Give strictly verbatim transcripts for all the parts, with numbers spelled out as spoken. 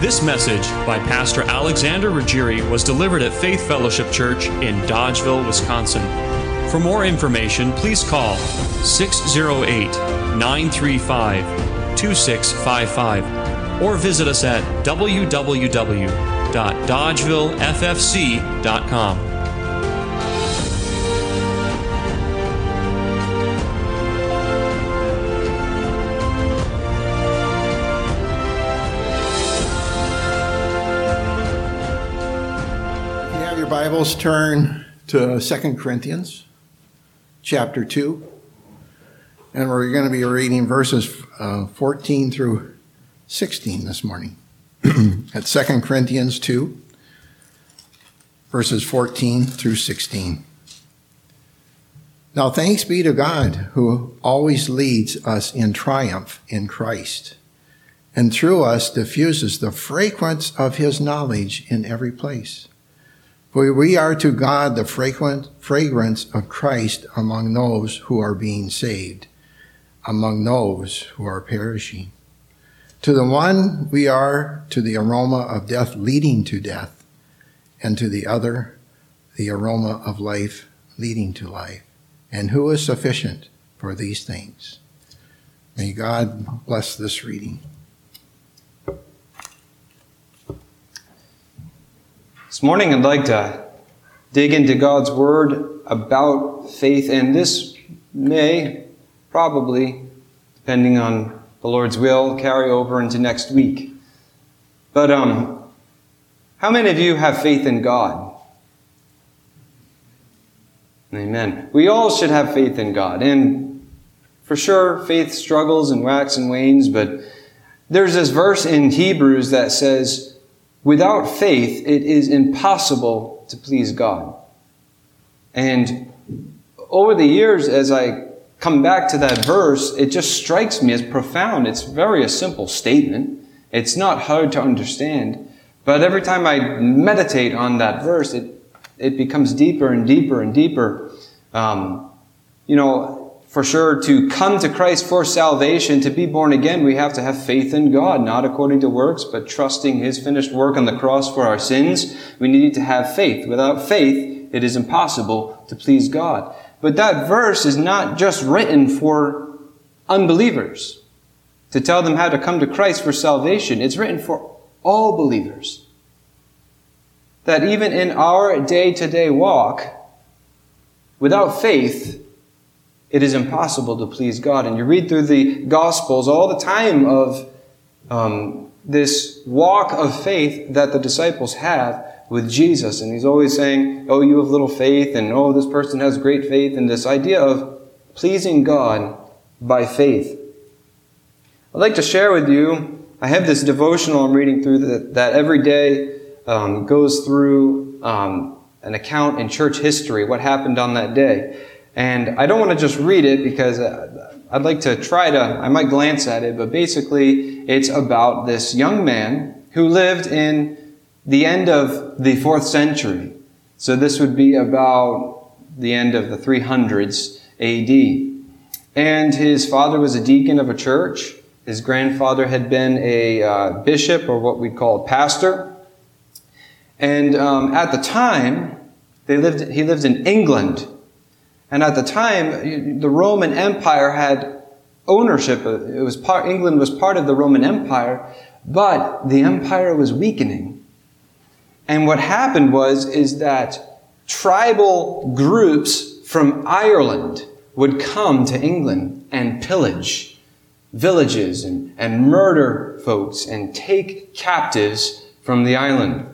This message by Pastor Alexander Ruggieri was delivered at Faith Fellowship Church in Dodgeville, Wisconsin. For more information, please call six oh eight, nine three five, two six five five or visit us at w w w dot dodgeville f f c dot com. Bibles, turn to Second Corinthians chapter two, and we're going to be reading verses uh, fourteen through sixteen this morning. At Second Corinthians two, verses fourteen through sixteen. Now thanks be to God, who always leads us in triumph in Christ, and through us diffuses the fragrance of his knowledge in every place. For we are to God the fragrant fragrance of Christ among those who are being saved, among those who are perishing. To the one we are to the aroma of death leading to death, and to the other the aroma of life leading to life. And who is sufficient for these things? May God bless this reading. This morning I'd like to dig into God's Word about faith, and this may probably, depending on the Lord's will, carry over into next week. But um, how many of you have faith in God? Amen. We all should have faith in God, and for sure faith struggles and wax and wanes, but there's this verse in Hebrews that says, without faith, it is impossible to please God. And over the years, as I come back to that verse, it just strikes me as profound. It's very a simple statement. It's not hard to understand. But every time I meditate on that verse, it, it becomes deeper and deeper and deeper. Um, you know, for sure, to come to Christ for salvation, to be born again, we have to have faith in God, not according to works, but trusting his finished work on the cross for our sins. We need to have faith. Without faith, it is impossible to please God. But that verse is not just written for unbelievers, to tell them how to come to Christ for salvation. It's written for all believers. That even in our day-to-day walk, without faith, it is impossible to please God. And you read through the Gospels all the time of um, this walk of faith that the disciples have with Jesus. And he's always saying, oh, you have little faith, and oh, this person has great faith, and this idea of pleasing God by faith. I'd like to share with you, I have this devotional I'm reading through that, that every day um, goes through um, an account in church history, what happened on that day. And I don't want to just read it because I'd like to try to, I might glance at it, but basically it's about this young man who lived in the end of the fourth century. So this would be about the end of the three hundreds A D. And his father was a deacon of a church. His grandfather had been a uh, bishop, or what we'd call a pastor. And um, at the time, they lived. he lived in England. And at the time, the Roman Empire had ownership. It was part, England was part of the Roman Empire, but the empire was weakening. And what happened was, is that tribal groups from Ireland would come to England and pillage villages and, and murder folks and take captives from the island.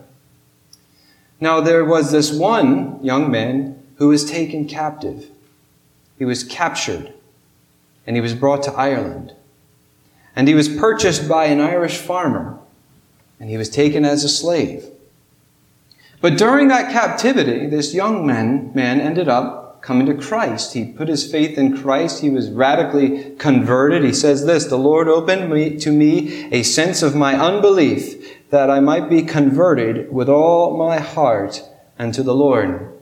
Now, there was this one young man who was taken captive. He was captured, and he was brought to Ireland. And he was purchased by an Irish farmer, and he was taken as a slave. But during that captivity, this young man, man ended up coming to Christ. He put his faith in Christ. He was radically converted. He says this, the Lord opened me, to me a sense of my unbelief, that I might be converted with all my heart unto the Lord.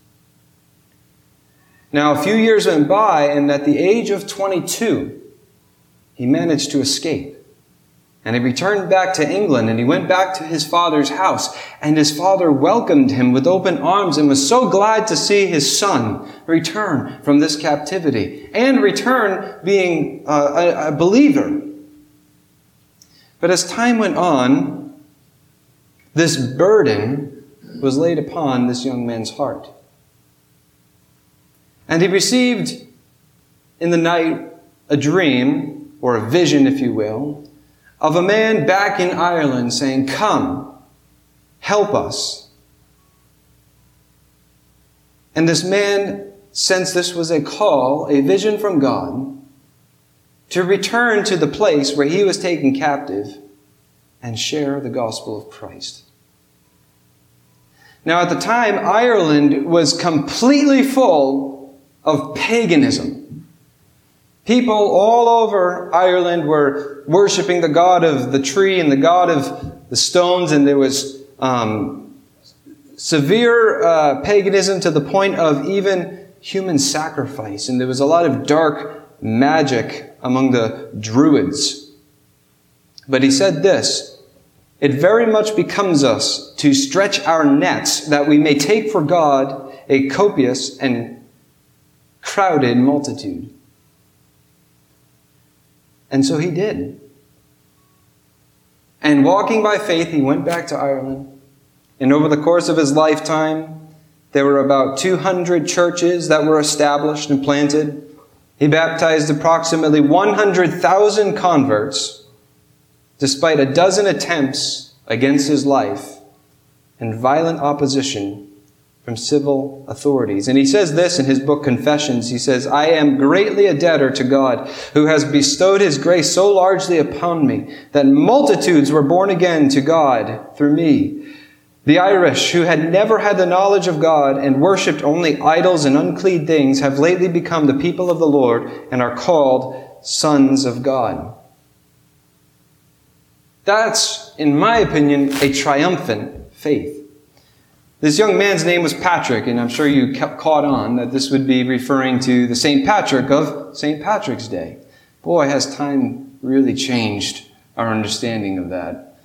Now, a few years went by, and at the age of twenty-two, he managed to escape. And he returned back to England, and he went back to his father's house. And his father welcomed him with open arms and was so glad to see his son return from this captivity and return being a, a believer. But as time went on, this burden was laid upon this young man's heart. And he received in the night a dream, or a vision, if you will, of a man back in Ireland saying, "Come, help us." And this man sensed this was a call, a vision from God, to return to the place where he was taken captive and share the gospel of Christ. Now, at the time, Ireland was completely full of paganism. People all over Ireland were worshiping the god of the tree and the god of the stones, and there was um, severe uh, paganism to the point of even human sacrifice. And there was a lot of dark magic among the Druids. But he said this, "It very much becomes us to stretch our nets that we may take for God a copious and crowded multitude." And so he did. And walking by faith, he went back to Ireland. And over the course of his lifetime, there were about two hundred churches that were established and planted. He baptized approximately one hundred thousand converts, despite a dozen attempts against his life and violent opposition from civil authorities. And he says this in his book Confessions. He says, "I am greatly a debtor to God, who has bestowed his grace so largely upon me that multitudes were born again to God through me. The Irish, who had never had the knowledge of God and worshipped only idols and unclean things, have lately become the people of the Lord and are called sons of God." That's, in my opinion, a triumphant faith. This young man's name was Patrick, and I'm sure you caught on that this would be referring to the Saint Patrick of Saint Patrick's Day. Boy, has time really changed our understanding of that.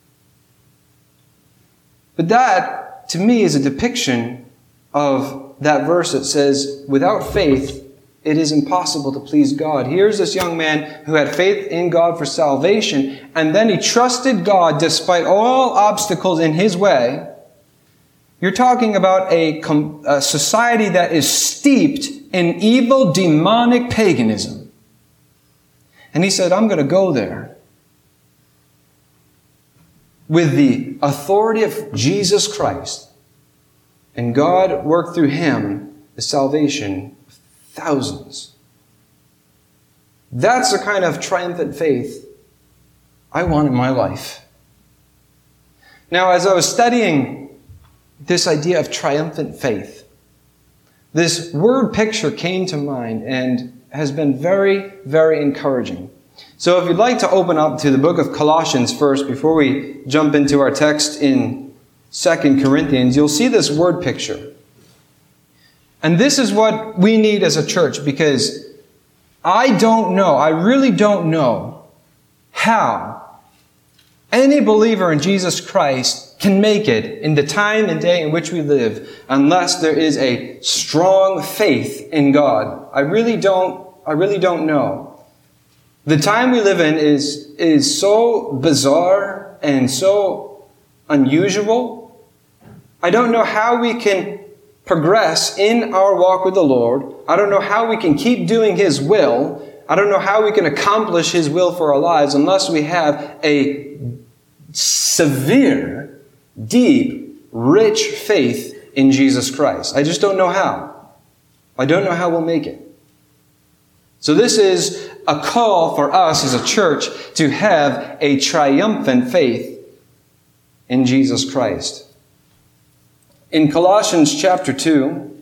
But that, to me, is a depiction of that verse that says, without faith, it is impossible to please God. Here's this young man who had faith in God for salvation, and then he trusted God despite all obstacles in his way. You're talking about a, a society that is steeped in evil, demonic paganism. And he said, "I'm going to go there with the authority of Jesus Christ." And God worked through him the salvation of thousands. That's the kind of triumphant faith I want in my life. Now, as I was studying this idea of triumphant faith, this word picture came to mind and has been very, very encouraging. So if you'd like to open up to the book of Colossians first, before we jump into our text in Second Corinthians, you'll see this word picture. And this is what we need as a church, because I don't know, I really don't know how any believer in Jesus Christ can make it in the time and day in which we live unless there is a strong faith in God. I really don't, I really don't know. The time we live in is, is so bizarre and so unusual. I don't know how we can progress in our walk with the Lord. I don't know how we can keep doing His will. I don't know how we can accomplish His will for our lives unless we have a severe, deep, rich faith in Jesus Christ. I just don't know how. I don't know how we'll make it. So this is a call for us as a church to have a triumphant faith in Jesus Christ. In Colossians chapter two,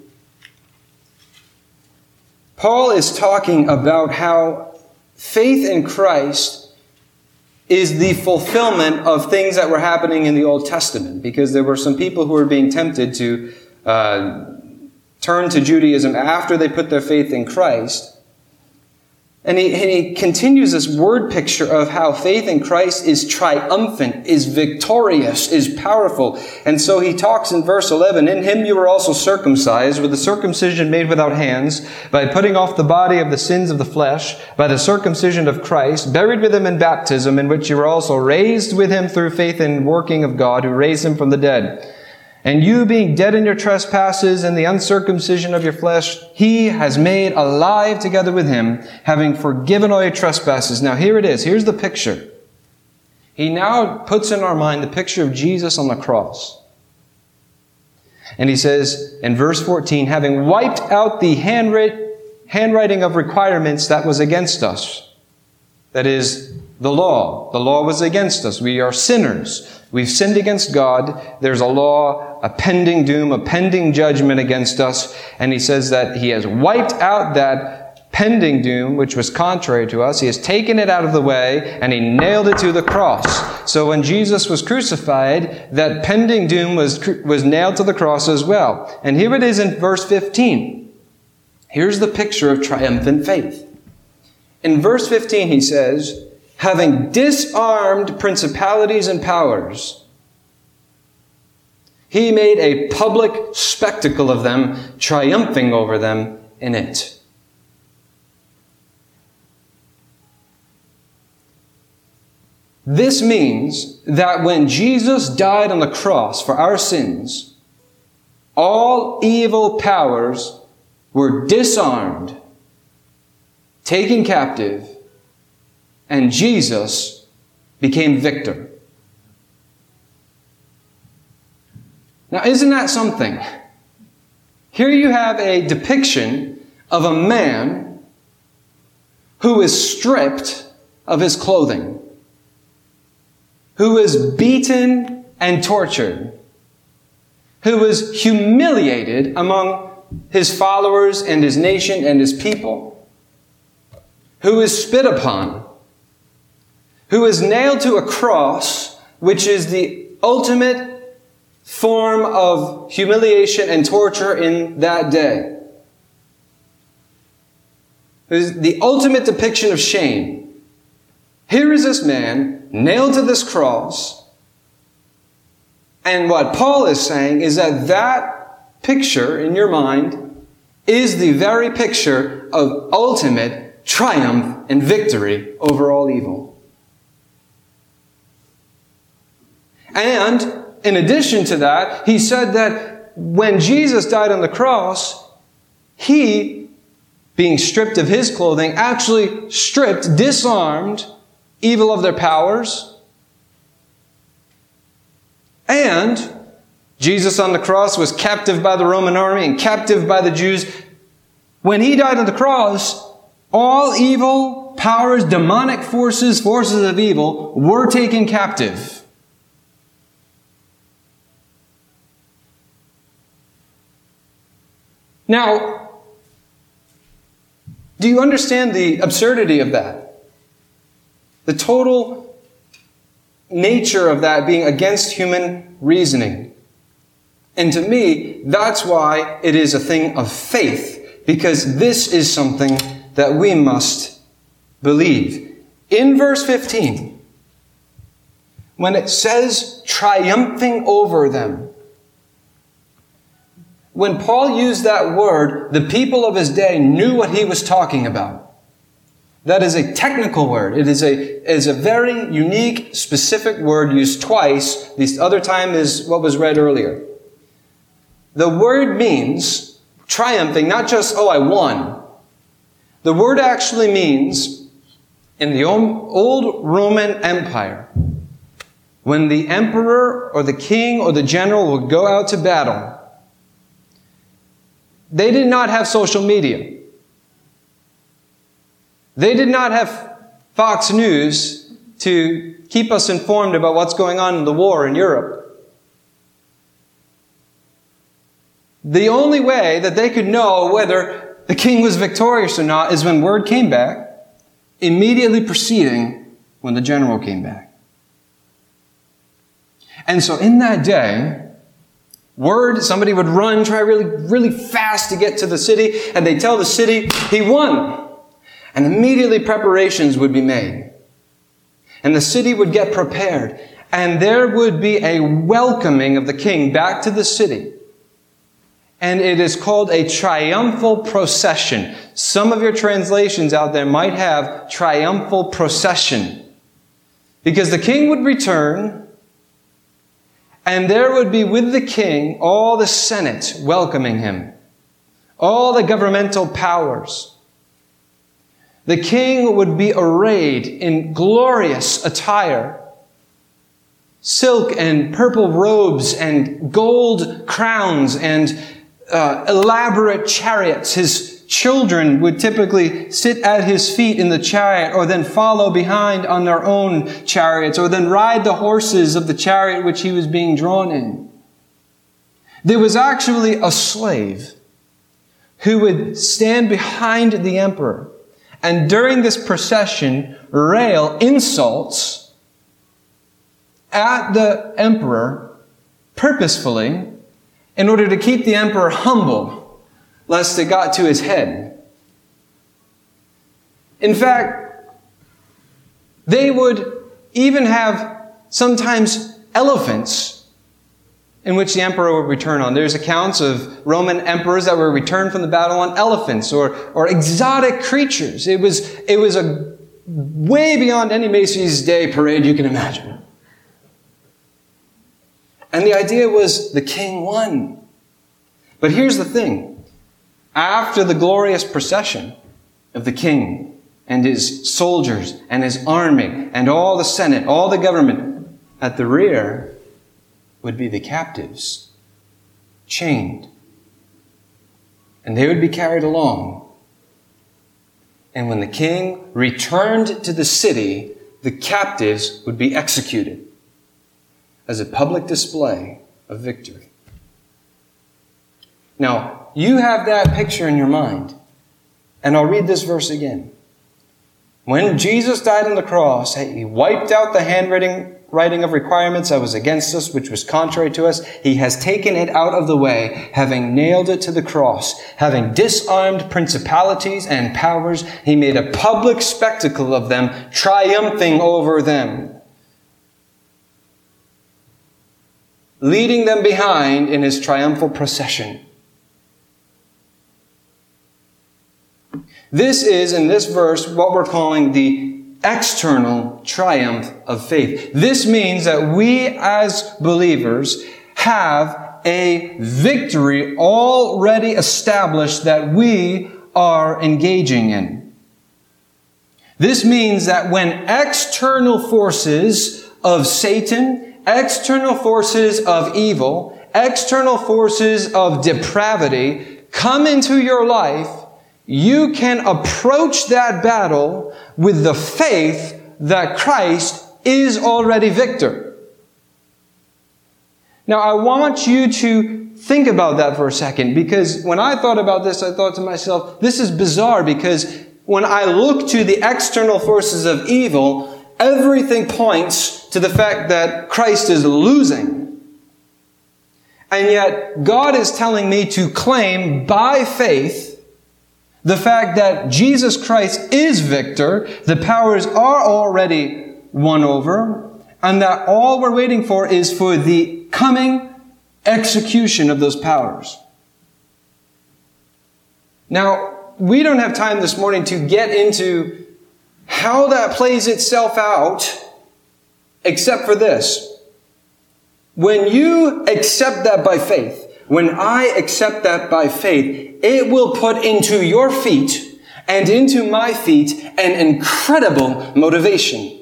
Paul is talking about how faith in Christ is the fulfillment of things that were happening in the Old Testament, because there were some people who were being tempted to uh, turn to Judaism after they put their faith in Christ. And he, and he continues this word picture of how faith in Christ is triumphant, is victorious, is powerful. And so he talks in verse eleven, in him you were also circumcised with the circumcision made without hands, by putting off the body of the sins of the flesh, by the circumcision of Christ, buried with him in baptism, in which you were also raised with him through faith in working of God, who raised him from the dead. And you, being dead in your trespasses and the uncircumcision of your flesh, he has made alive together with him, having forgiven all your trespasses. Now here it is. Here's the picture. He now puts in our mind the picture of Jesus on the cross. And he says in verse fourteen, having wiped out the handwrit- handwriting of requirements that was against us. That is, the law. The law was against us. We are sinners. We've sinned against God. There's a law, a pending doom, a pending judgment against us. And he says that he has wiped out that pending doom, which was contrary to us. He has taken it out of the way, and he nailed it to the cross. So when Jesus was crucified, that pending doom was, was nailed to the cross as well. And here it is in verse fifteen. Here's the picture of triumphant faith. In verse fifteen, he says, having disarmed principalities and powers, he made a public spectacle of them, triumphing over them in it. This means that when Jesus died on the cross for our sins, all evil powers were disarmed, taken captive, and Jesus became victor. Now, isn't that something? Here you have a depiction of a man who is stripped of his clothing, who is beaten and tortured, who is humiliated among his followers and his nation and his people, who is spit upon, who is nailed to a cross, which is the ultimate form of humiliation and torture in that day. It is the ultimate depiction of shame. Here is this man nailed to this cross, and what Paul is saying is that that picture in your mind is the very picture of ultimate triumph and victory over all evil. And in addition to that, he said that when Jesus died on the cross, he, being stripped of his clothing, actually stripped, disarmed evil of their powers. And Jesus on the cross was captive by the Roman army and captive by the Jews. When he died on the cross, all evil powers, demonic forces, forces of evil were taken captive. Now, do you understand the absurdity of that? The total nature of that being against human reasoning. And to me, that's why it is a thing of faith, because this is something that we must believe. In verse fifteen, when it says triumphing over them, when Paul used that word, the people of his day knew what he was talking about. That is a technical word. It is a, is a very unique, specific word used twice. The other time is what was read earlier. The word means triumphing, not just, oh, I won. The word actually means, in the old Roman Empire, when the emperor or the king or the general would go out to battle, they did not have social media. They did not have Fox News to keep us informed about what's going on in the war in Europe. The only way that they could know whether the king was victorious or not is when word came back, immediately preceding when the general came back. And so in that day, word, somebody would run, try really, really fast to get to the city, and they tell the city, he won. And immediately preparations would be made. And the city would get prepared. And there would be a welcoming of the king back to the city. And it is called a triumphal procession. Some of your translations out there might have triumphal procession. Because the king would return, and there would be with the king all the Senate welcoming him. All the governmental powers. The king would be arrayed in glorious attire. Silk and purple robes and gold crowns and uh, elaborate chariots. His children would typically sit at his feet in the chariot or then follow behind on their own chariots or then ride the horses of the chariot which he was being drawn in. There was actually a slave who would stand behind the emperor and during this procession rail insults at the emperor purposefully in order to keep the emperor humble, lest it got to his head. In fact, they would even have sometimes elephants in which the emperor would return on. There's accounts of Roman emperors that were returned from the battle on elephants or, or exotic creatures. It was, it was a way beyond any Macy's Day parade you can imagine. And the idea was the king won. But here's the thing. After the glorious procession of the king and his soldiers and his army and all the Senate, all the government, at the rear would be the captives, chained. And they would be carried along. And when the king returned to the city, the captives would be executed as a public display of victory. Now, you have that picture in your mind. And I'll read this verse again. When Jesus died on the cross, He wiped out the handwriting writing of requirements that was against us, which was contrary to us. He has taken it out of the way, having nailed it to the cross. Having disarmed principalities and powers, He made a public spectacle of them, triumphing over them, leading them behind in His triumphal procession. This is, in this verse, what we're calling the external triumph of faith. This means that we as believers have a victory already established that we are engaging in. This means that when external forces of Satan, external forces of evil, external forces of depravity come into your life, you can approach that battle with the faith that Christ is already victor. Now, I want you to think about that for a second, because when I thought about this, I thought to myself, this is bizarre, because when I look to the external forces of evil, everything points to the fact that Christ is losing. And yet, God is telling me to claim by faith the fact that Jesus Christ is victor, the powers are already won over, and that all we're waiting for is for the coming execution of those powers. Now, we don't have time this morning to get into how that plays itself out, except for this. When you accept that by faith, when I accept that by faith, it will put into your feet and into my feet an incredible motivation.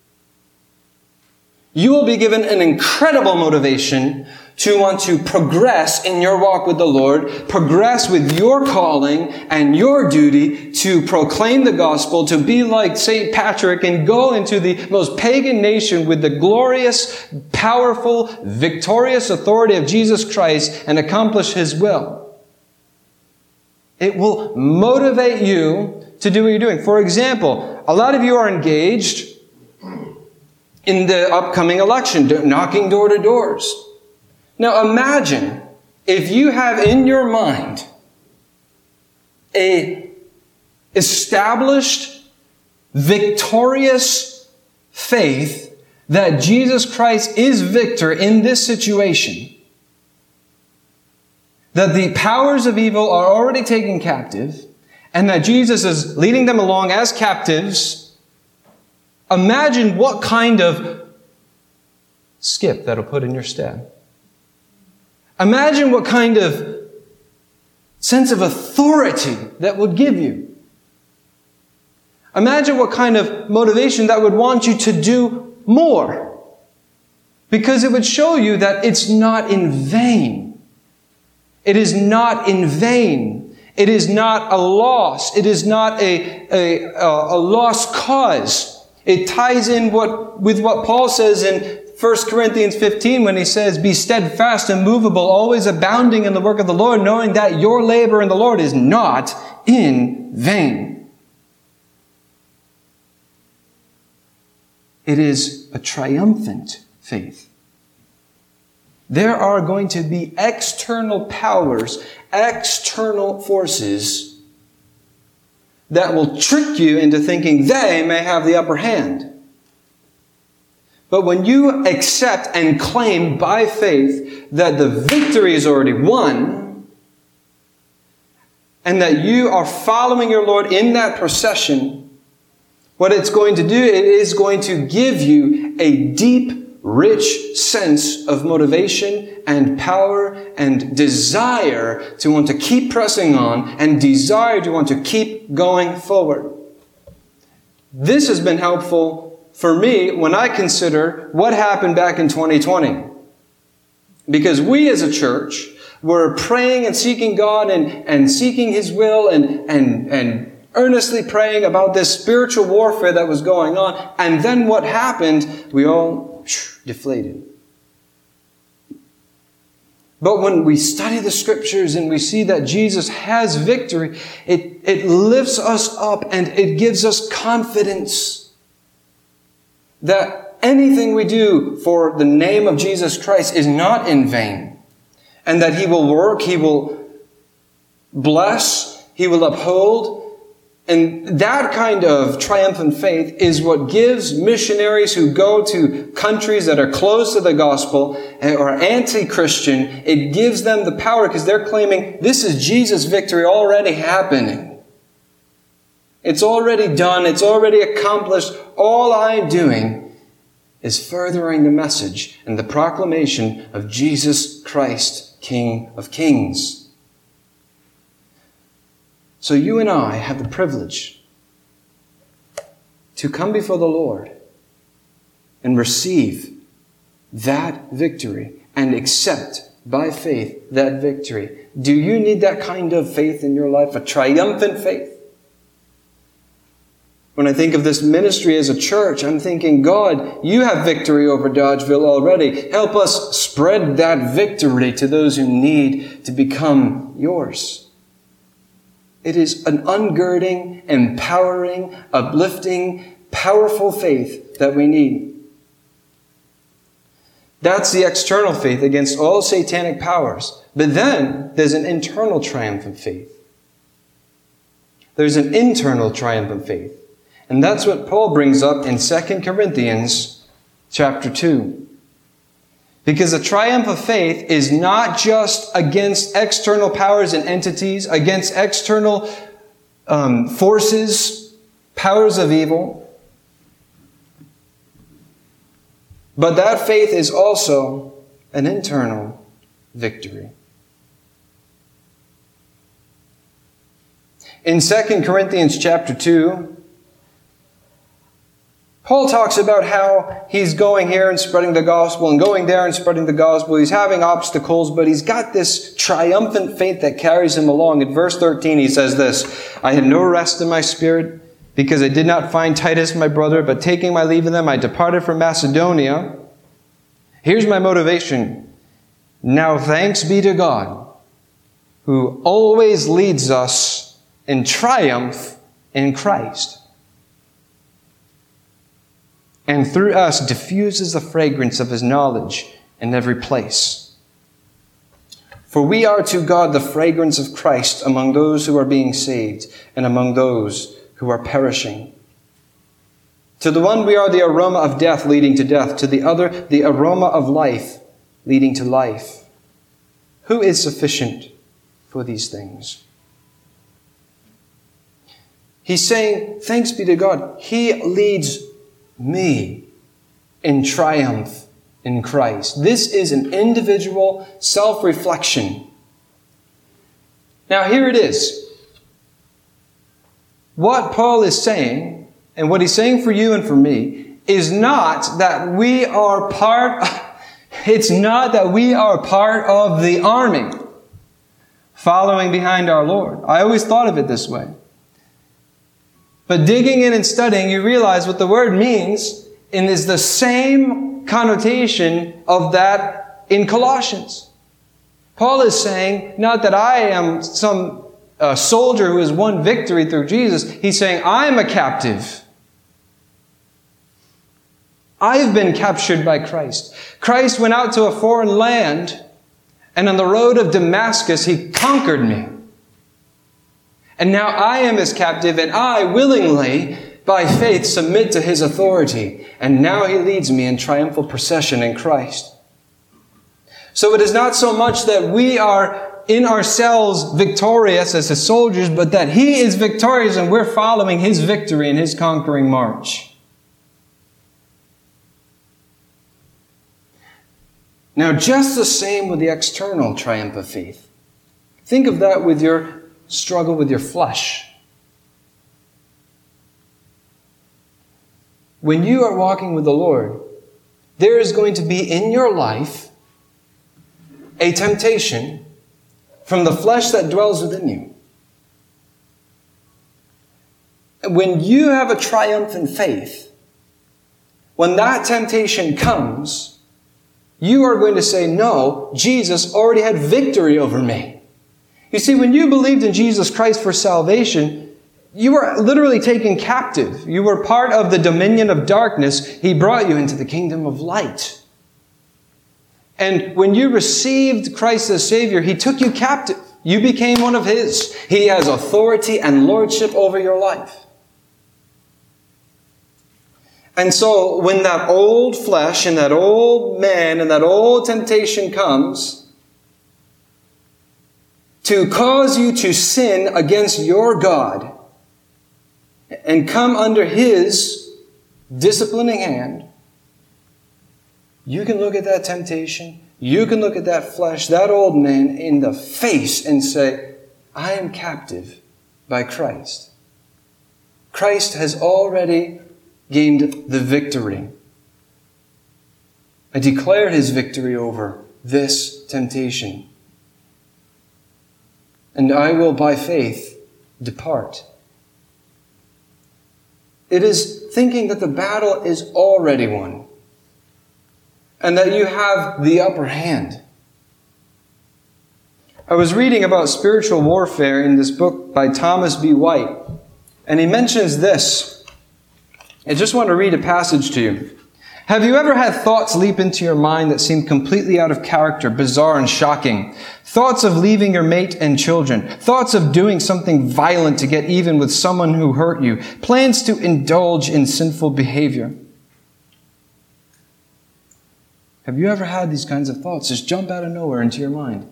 You will be given an incredible motivation to want to progress in your walk with the Lord, progress with your calling and your duty to proclaim the gospel, to be like Saint Patrick and go into the most pagan nation with the glorious, powerful, victorious authority of Jesus Christ and accomplish His will. It will motivate you to do what you're doing. For example, a lot of you are engaged in the upcoming election, knocking door to doors. Now imagine if you have in your mind a established, victorious faith that Jesus Christ is victor in this situation, that the powers of evil are already taken captive, and that Jesus is leading them along as captives, imagine what kind of skip that'll put in your step. Imagine what kind of sense of authority that would give you. Imagine what kind of motivation that would want you to do more. Because it would show you that it's not in vain. It is not in vain. It is not a loss. It is not a, a, a lost cause. It ties in what, with what Paul says in First Corinthians fifteen when he says, "Be steadfast, immovable, always abounding in the work of the Lord, knowing that your labor in the Lord is not in vain." It is a triumphant faith. There are going to be external powers, external forces that will trick you into thinking they may have the upper hand. But when you accept and claim by faith that the victory is already won, and that you are following your Lord in that procession, what it's going to do, it is going to give you a deep, rich sense of motivation and power and desire to want to keep pressing on and desire to want to keep going forward. This has been helpful for me when I consider what happened back in twenty twenty. Because we as a church were praying and seeking God and, and seeking His will and, and, and earnestly praying about this spiritual warfare that was going on. And then what happened? We all deflated. But when we study the Scriptures and we see that Jesus has victory, it, it lifts us up and it gives us confidence that anything we do for the name of Jesus Christ is not in vain. And that He will work, He will bless, He will uphold. And that kind of triumphant faith is what gives missionaries who go to countries that are closed to the gospel or anti-Christian, it gives them the power because they're claiming this is Jesus' victory already happening. It's already done. It's already accomplished. All I'm doing is furthering the message and the proclamation of Jesus Christ, King of Kings. So you and I have the privilege to come before the Lord and receive that victory and accept by faith that victory. Do you need that kind of faith in your life? A triumphant faith? When I think of this ministry as a church, I'm thinking, God, you have victory over Dodgeville already. Help us spread that victory to those who need to become yours. It is an ungirding, empowering, uplifting, powerful faith that we need. That's the external faith against all satanic powers. But then there's an internal triumphant faith. There's an internal triumphant faith. And that's what Paul brings up in Second Corinthians chapter two. Because the triumph of faith is not just against external powers and entities, against external um, forces, powers of evil. But that faith is also an internal victory. In Second Corinthians chapter two, Paul talks about how he's going here and spreading the gospel and going there and spreading the gospel. He's having obstacles, but he's got this triumphant faith that carries him along. In verse thirteen, he says this, "I had no rest in my spirit because I did not find Titus my brother, but taking my leave of them, I departed from Macedonia." Here's my motivation. "Now thanks be to God, who always leads us in triumph in Christ, and through us diffuses the fragrance of His knowledge in every place." For we are to God the fragrance of Christ among those who are being saved and among those who are perishing. To the one we are the aroma of death leading to death, to the other the aroma of life leading to life. Who is sufficient for these things? He's saying, thanks be to God, He leads me in triumph in Christ. This is an individual self-reflection. Now here it is. What Paul is saying, and what he's saying for you and for me, is not that we are part, it's not that we are part of the army following behind our Lord. I always thought of it this way. But digging in and studying, you realize what the word means and is the same connotation of that in Colossians. Paul is saying, not that I am some uh, soldier who has won victory through Jesus. He's saying, I am a captive. I've been captured by Christ. Christ went out to a foreign land, and on the road of Damascus, He conquered me. And now I am His captive, and I willingly, by faith, submit to His authority. And now He leads me in triumphal procession in Christ. So it is not so much that we are in ourselves victorious as His soldiers, but that He is victorious and we're following His victory in His conquering march. Now, just the same with the external triumph of faith. Think of that with your struggle with your flesh. When you are walking with the Lord, there is going to be in your life a temptation from the flesh that dwells within you. When you have a triumphant faith, when that temptation comes, you are going to say, no, Jesus already had victory over me. You see, when you believed in Jesus Christ for salvation, you were literally taken captive. You were part of the dominion of darkness. He brought you into the kingdom of light. And when you received Christ as Savior, He took you captive. You became one of His. He has authority and lordship over your life. And so when that old flesh and that old man and that old temptation comes to cause you to sin against your God and come under His disciplining hand, you can look at that temptation, you can look at that flesh, that old man in the face and say, I am captive by Christ. Christ has already gained the victory. I declare His victory over this temptation. And I will, by faith, depart. It is thinking that the battle is already won, and that you have the upper hand. I was reading about spiritual warfare in this book by Thomas B. White, and he mentions this. I just want to read a passage to you. Have you ever had thoughts leap into your mind that seem completely out of character, bizarre and shocking? Thoughts of leaving your mate and children. Thoughts of doing something violent to get even with someone who hurt you. Plans to indulge in sinful behavior. Have you ever had these kinds of thoughts just jump out of nowhere into your mind?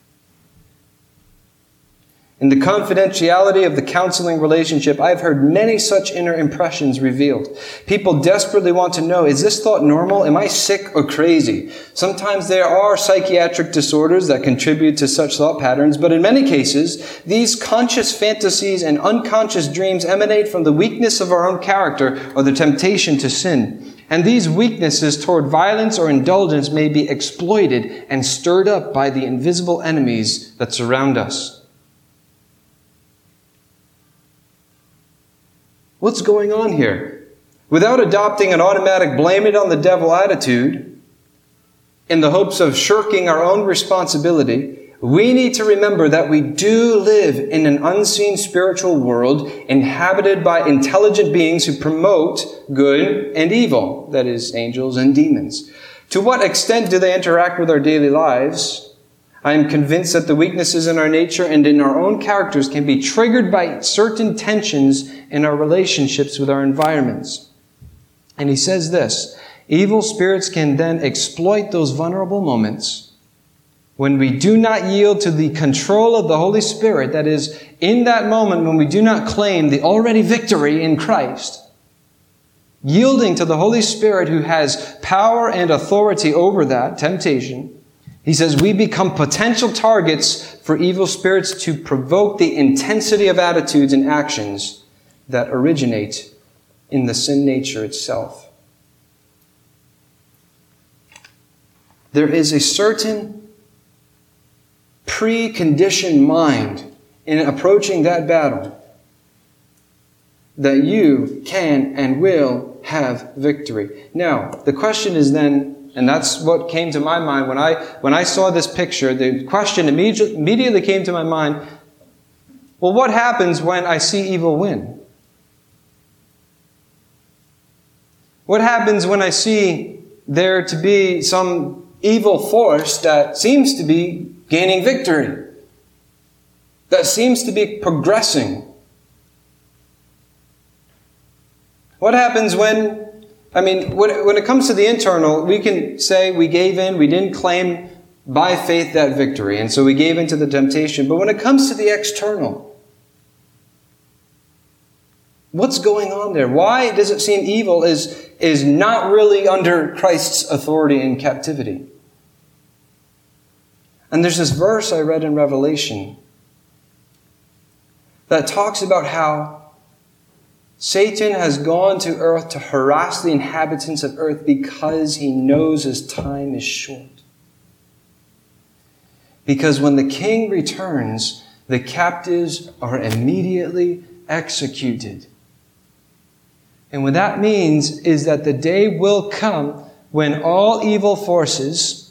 In the confidentiality of the counseling relationship, I've heard many such inner impressions revealed. People desperately want to know, is this thought normal? Am I sick or crazy? Sometimes there are psychiatric disorders that contribute to such thought patterns, but in many cases, these conscious fantasies and unconscious dreams emanate from the weakness of our own character or the temptation to sin. And these weaknesses toward violence or indulgence may be exploited and stirred up by the invisible enemies that surround us. What's going on here? Without adopting an automatic blame it on the devil attitude, in the hopes of shirking our own responsibility, we need to remember that we do live in an unseen spiritual world inhabited by intelligent beings who promote good and evil, that is, angels and demons. To what extent do they interact with our daily lives? I am convinced that the weaknesses in our nature and in our own characters can be triggered by certain tensions in our relationships with our environments. And he says this, evil spirits can then exploit those vulnerable moments when we do not yield to the control of the Holy Spirit, that is, in that moment when we do not claim the already victory in Christ. Yielding to the Holy Spirit who has power and authority over that temptation, he says we become potential targets for evil spirits to provoke the intensity of attitudes and actions that originate in the sin nature itself. There is a certain preconditioned mind in approaching that battle that you can and will have victory. Now, the question is then, and that's what came to my mind when I when I saw this picture, the question immediately, immediately came to my mind, well, what happens when I see evil win? What happens when I see there to be some evil force that seems to be gaining victory, that seems to be progressing? What happens when, I mean, when, when it comes to the internal, we can say we gave in, we didn't claim by faith that victory, and so we gave into the temptation. But when it comes to the external, what's going on there? Why does it seem evil is, is not really under Christ's authority in captivity? And there's this verse I read in Revelation that talks about how Satan has gone to earth to harass the inhabitants of earth because he knows his time is short. Because when the king returns, the captives are immediately executed. And what that means is that the day will come when all evil forces,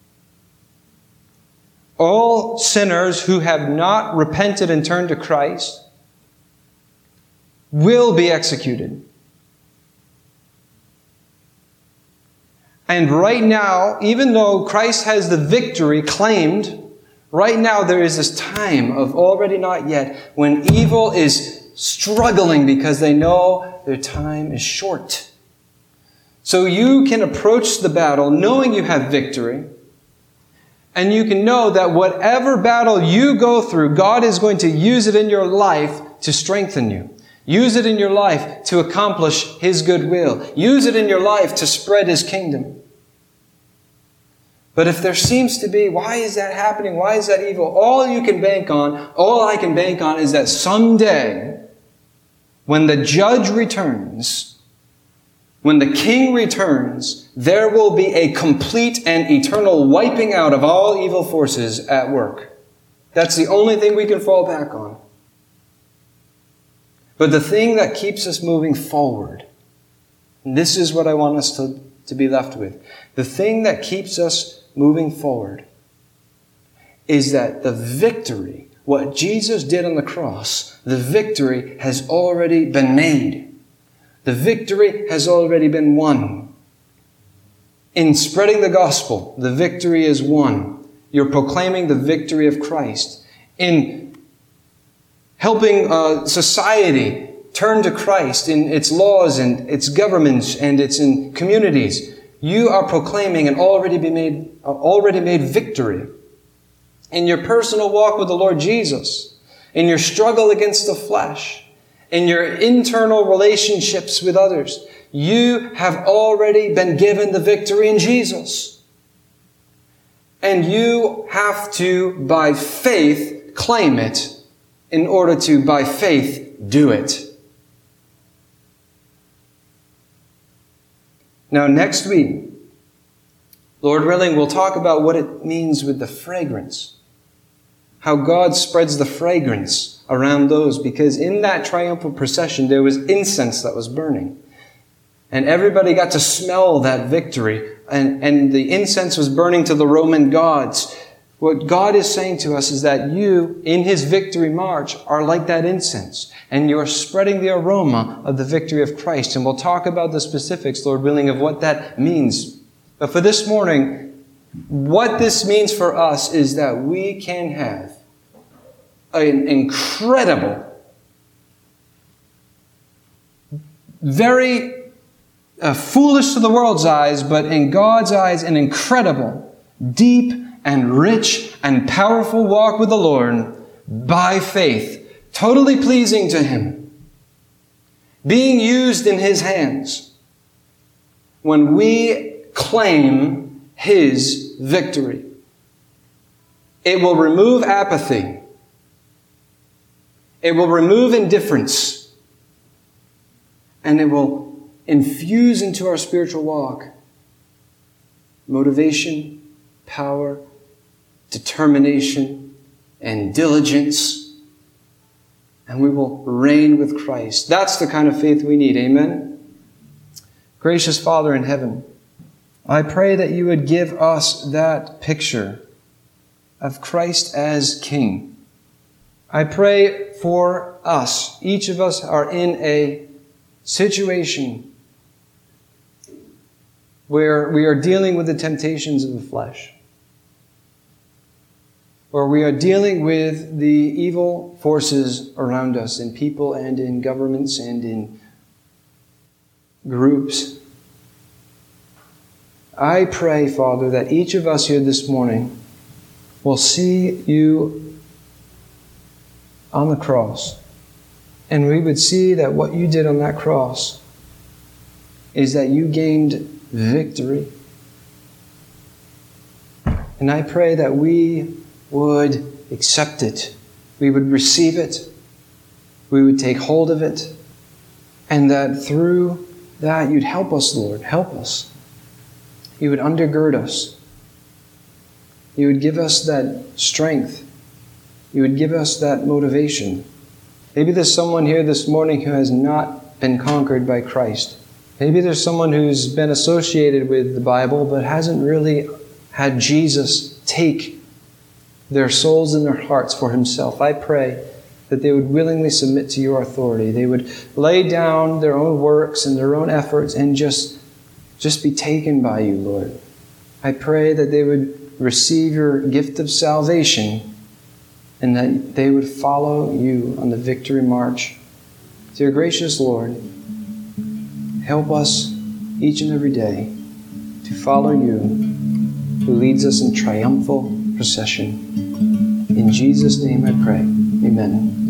all sinners who have not repented and turned to Christ, will be executed. And right now, even though Christ has the victory claimed, right now there is this time of already not yet when evil is struggling because they know their time is short. So you can approach the battle knowing you have victory, and you can know that whatever battle you go through, God is going to use it in your life to strengthen you. Use it in your life to accomplish His good will. Use it in your life to spread His kingdom. But if there seems to be, why is that happening? Why is that evil? All you can bank on, all I can bank on is that someday, when the judge returns, when the king returns, there will be a complete and eternal wiping out of all evil forces at work. That's the only thing we can fall back on. But the thing that keeps us moving forward, and this is what I want us to, to be left with, the thing that keeps us moving forward is that the victory, what Jesus did on the cross, the victory has already been made. The victory has already been won. In spreading the gospel, the victory is won. You're proclaiming the victory of Christ. In helping uh, society turn to Christ in its laws and its governments and its in communities, you are proclaiming an already be made, uh, already made victory. In your personal walk with the Lord Jesus, in your struggle against the flesh, in your internal relationships with others, you have already been given the victory in Jesus. And you have to, by faith, claim it in order to, by faith, do it. Now, next week, Lord willing, we'll talk about what it means with the fragrance. How God spreads the fragrance around those, because in that triumphal procession, there was incense that was burning. And everybody got to smell that victory. And, and the incense was burning to the Roman gods. What God is saying to us is that you, in His victory march, are like that incense. And you're spreading the aroma of the victory of Christ. And we'll talk about the specifics, Lord willing, of what that means. But for this morning, What this means for us is that we can have an incredible, very uh, foolish to the world's eyes, but in God's eyes, an incredible, deep and rich and powerful walk with the Lord by faith, totally pleasing to Him, being used in His hands when we claim His victory. It will remove apathy. It will remove indifference. And it will infuse into our spiritual walk motivation, power, determination, and diligence. And we will reign with Christ. That's the kind of faith we need. Amen? Gracious Father in heaven, I pray that you would give us that picture of Christ as King. I pray for us. Each of us are in a situation where we are dealing with the temptations of the flesh, where we are dealing with the evil forces around us in people and in governments and in groups. I pray, Father, that each of us here this morning will see you on the cross, and we would see that what you did on that cross is that you gained victory. And I pray that we would accept it. We would receive it. We would take hold of it. And that through that you'd help us, Lord. Help us. You would undergird us. You would give us that strength. You would give us that motivation. Maybe there's someone here this morning who has not been conquered by Christ. Maybe there's someone who's been associated with the Bible but hasn't really had Jesus take their souls and their hearts for Himself. I pray that they would willingly submit to your authority. They would lay down their own works and their own efforts and just, just be taken by you, Lord. I pray that they would receive your gift of salvation and that they would follow you on the victory march. Dear gracious Lord, help us each and every day to follow you, who leads us in triumphal procession. In Jesus' name I pray. Amen.